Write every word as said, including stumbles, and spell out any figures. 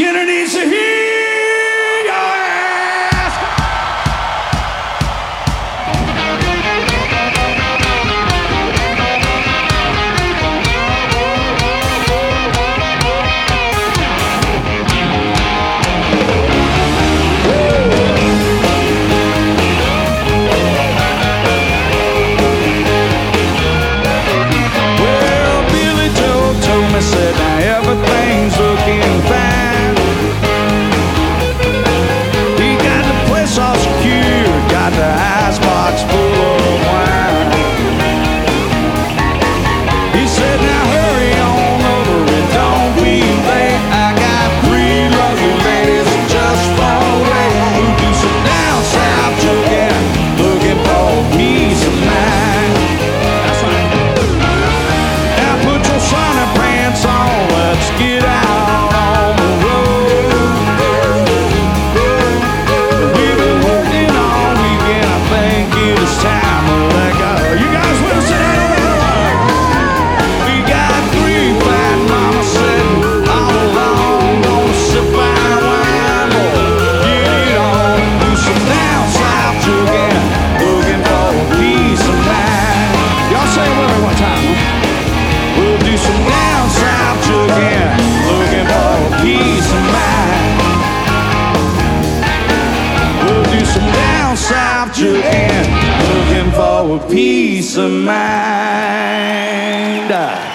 Skinner needs to hear your ass. Well, Billy Joe told me, said, now everything's looking fine. He got the place all secured, got the icebox full of wine. He said, now hurry on over and don't be late. I got three lovely ladies just far away who do some down south jugging, looking for peace of mind. That's right. Now put your sunny pants on, let's get out on the road. We've been working all weekend, I think it is time to let go. You guys with us tonight? We got three fat mamas sitting all alone, gonna sip fine wine, boy. Get it on, do some down south jugging, looking for a peace of mind. Y'all say it with me one time. We'll do some down south jugging, looking for a peace of mind. We'll do some down south jugging, looking for a peace of mind.